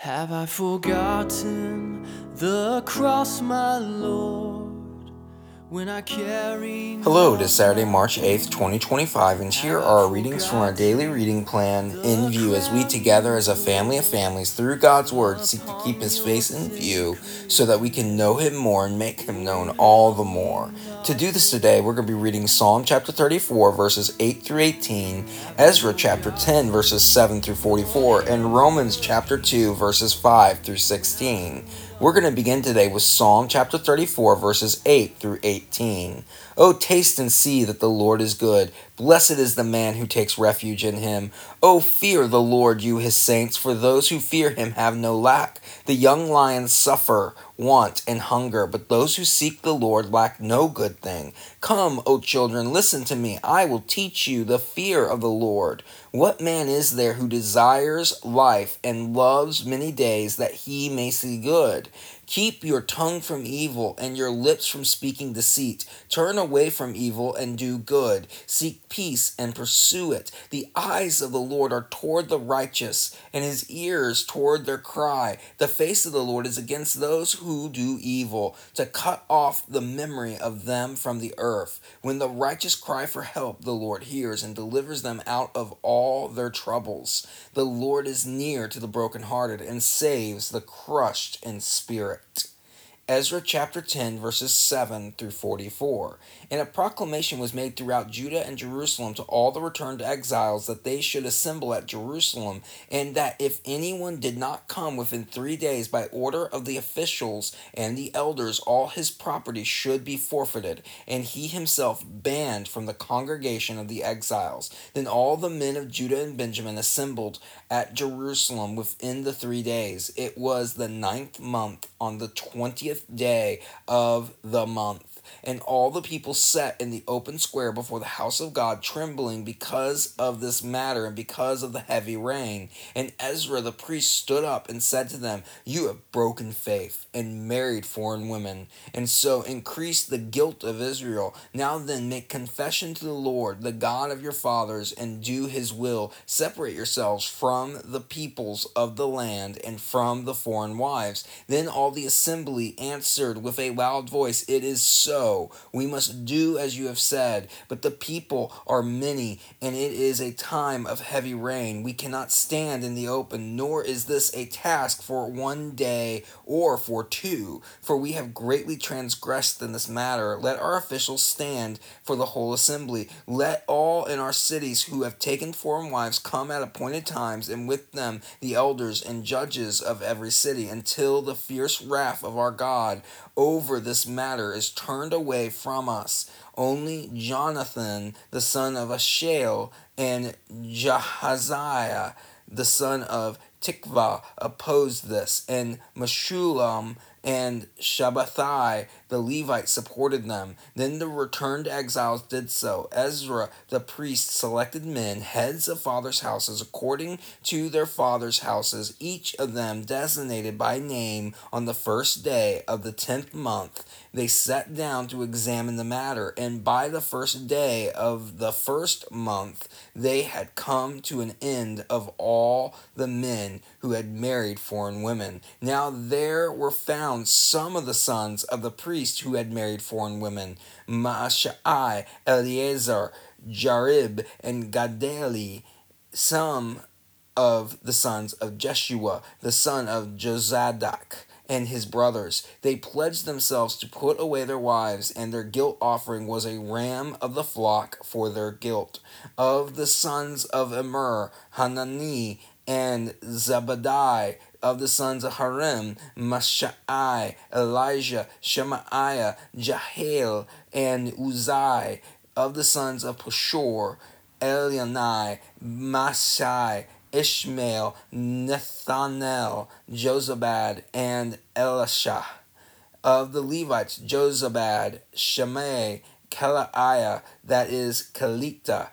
Have I forgotten the cross, my Lord, when I carry Hello, it not is Saturday, my March 8th, cross? 2025, and here Have I are our readings from our daily reading plan in forgotten view as we the together as a crown family of you families through God's wore Word seek to keep upon His your face in view so sacred that we can know Him more and make Him known wound? all the Have we more. To not do this today, we're going to be reading Psalm chapter 34, verses 8 through 18, Ezra chapter 10, verses 7 through 44, and Romans chapter 2, verses 5 through 16. We're going to begin today with Psalm chapter 34, verses 8 through 18. Oh, taste and see that the Lord is good. Blessed is the man who takes refuge in him. Oh, fear the Lord, you his saints, for those who fear him have no lack. The young lions suffer want and hunger, but those who seek the Lord lack no good thing. Come, O children, listen to me. I will teach you the fear of the Lord. What man is there who desires life and loves many days that he may see good? Keep your tongue from evil and your lips from speaking deceit. Turn away from evil and do good. Seek peace and pursue it. The eyes of the Lord are toward the righteous, and his ears toward their cry. The face of the Lord is against those who do evil, to cut off the memory of them from the earth. When the righteous cry for help, the Lord hears and delivers them out of all their troubles. The Lord is near to the brokenhearted and saves the crushed in spirit. Ezra chapter 10, verses 7 through 44. And a proclamation was made throughout Judah and Jerusalem to all the returned exiles that they should assemble at Jerusalem, and that if anyone did not come within 3 days by order of the officials and the elders, all his property should be forfeited, and he himself banned from the congregation of the exiles. Then all the men of Judah and Benjamin assembled at Jerusalem within the 3 days. It was the 9th month on the 20th day of the month. And all the people sat in the open square before the house of God, trembling because of this matter and because of the heavy rain. And Ezra the priest stood up and said to them, You have broken faith and married foreign women, and so increased the guilt of Israel. Now then, make confession to the Lord, the God of your fathers, and do his will. Separate yourselves from the peoples of the land and from the foreign wives. Then all the assembly answered with a loud voice, It is so. We must do as you have said. But the people are many, and it is a time of heavy rain. We cannot stand in the open, nor is this a task for 1 day or for 2, for we have greatly transgressed in this matter. Let our officials stand for the whole assembly. Let all in our cities who have taken foreign wives come at appointed times, and with them the elders and judges of every city, until the fierce wrath of our God over this matter is turned away from us. Only Jonathan, the son of Ashael, and Jahaziah, the son of Tikva, opposed this, and Meshulam and Shabbathai the Levite supported them. Then the returned exiles did so. Ezra the priest selected men, heads of fathers' houses, according to their fathers' houses, each of them designated by name on the first day of the 10th month. They sat down to examine the matter, and by the first day of the first month they had come to an end of all the men who had married foreign women. Now there were found some of the sons of the priest who had married foreign women: Maashai, Eleazar, Jarib, and Gadali. Some of the sons of Jeshua, the son of Jozadak, and his brothers. They pledged themselves to put away their wives, and their guilt offering was a ram of the flock for their guilt. Of the sons of Immer, Hanani, and Zabadai. Of the sons of Harim, Mashai, Elijah, Shemaiah, Jahiel, and Uzai. Of the sons of Pashur, Elianai, Masai, Ishmael, Nethanel, Jozabad, and Elisha. Of the Levites, Jozabad, Shimei, Kelaiah, that is Kelita,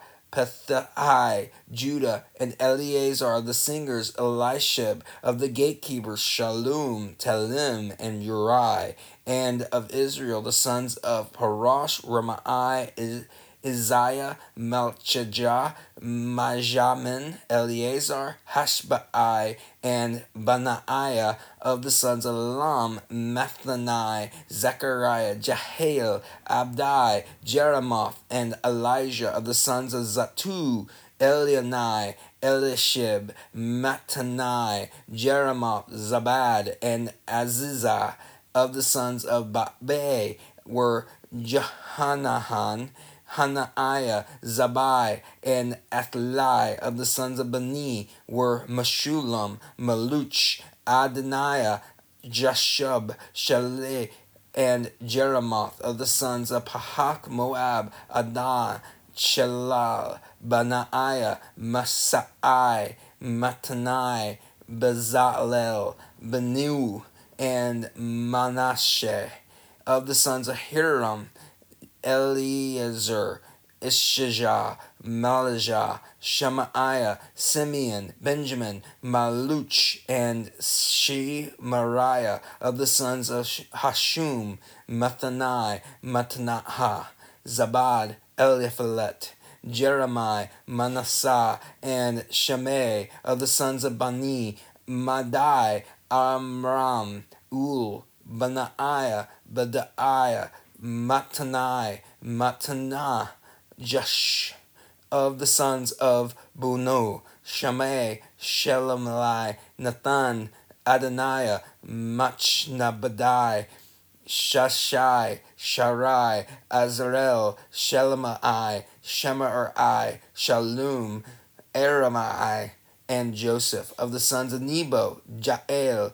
Pethai, Judah, and Eleazar. Of the singers, Elishib. Of the gatekeepers, Shalom, Telem, and Uri. And of Israel, the sons of Parash, Ramai, Isaiah, Malchijah, Majamin, Eleazar, Hashbai, and Benaiah. Of the sons of Elam, Mathanai, Zechariah, Jehiel, Abdai, Jeremoth, and Elijah. Of the sons of Zatu, Elionai, Elishib, Mattanai, Jeremoth, Zabad, and Azizah. Of the sons of Babe were Jehanahan, Hanaiah, Zabai, and Athlai. Of the sons of Bani were Meshulam, Maluch, Adoniah, Jashub, Shaleh, and Jeremoth. Of the sons of Pahak Moab, Adan, Shalal, Benaiah, Masai, Mattanai, Bezalel, Benu, and Manasseh. Of the sons of Hiram, Eliezer, Ishijah, Malijah, Shemaiah, Simeon, Benjamin, Maluch, and Shemariah. Of the sons of Hashum, Mathanai, Matanaha, Zabad, Eliphalet, Jeremiah, Manasseh, and Shimei. Of the sons of Bani, Madai, Amram, Ul, Benaiah, Bedaiah, Mattanai, Mattanah, Josh. Of the sons of Buno, Shammai, Shelamai, Nathan, Adoniah, Machnabadai, Shashai, Sharai, Azarel, Shelemai, Shemarai, Shalom, Aramai, and Joseph. Of the sons of Nebo, Jael,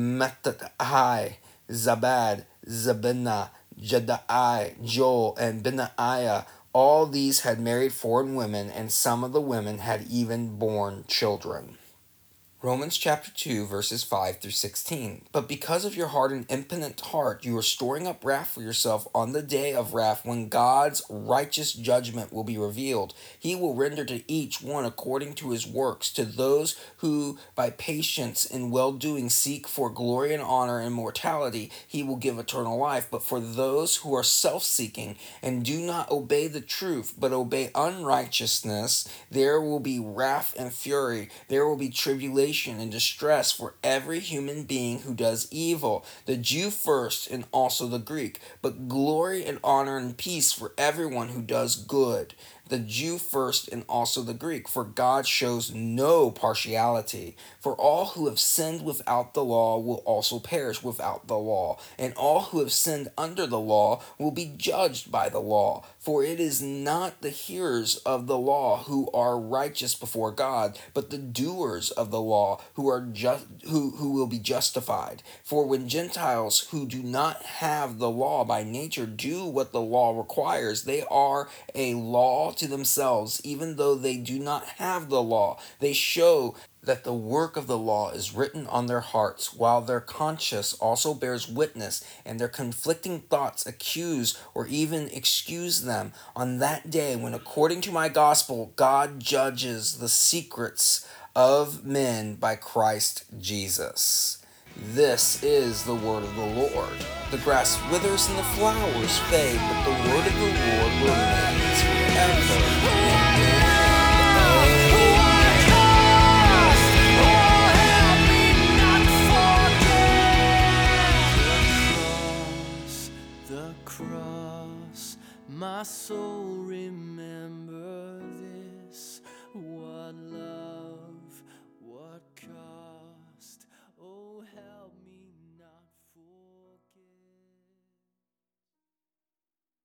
Mattahai, Zabad, Zabinah, Jadai, Joel, and Benaiah. All these had married foreign women, and some of the women had even borne children. Romans chapter 2, verses 5 through 16. But because of your hard and impotent heart, you are storing up wrath for yourself on the day of wrath when God's righteous judgment will be revealed. He will render to each one according to his works. To those who by patience and well-doing seek for glory and honor and immortality, he will give eternal life. But for those who are self-seeking and do not obey the truth, but obey unrighteousness, there will be wrath and fury. There will be tribulation and distress for every human being who does evil, the Jew first and also the Greek, but glory and honor and peace for everyone who does good, the Jew first and also the Greek, for God shows no partiality. For all who have sinned without the law will also perish without the law, and all who have sinned under the law will be judged by the law. For it is not the hearers of the law who are righteous before God, but the doers of the law who are who will be justified. For when Gentiles who do not have the law by nature do what the law requires, they are a law to themselves, even though they do not have the law. They show that the work of the law is written on their hearts, while their conscience also bears witness, and their conflicting thoughts accuse or even excuse them on that day when, according to my gospel, God judges the secrets of men by Christ Jesus. This is the word of the Lord. The grass withers and the flowers fade, but the word of the Lord remains forever.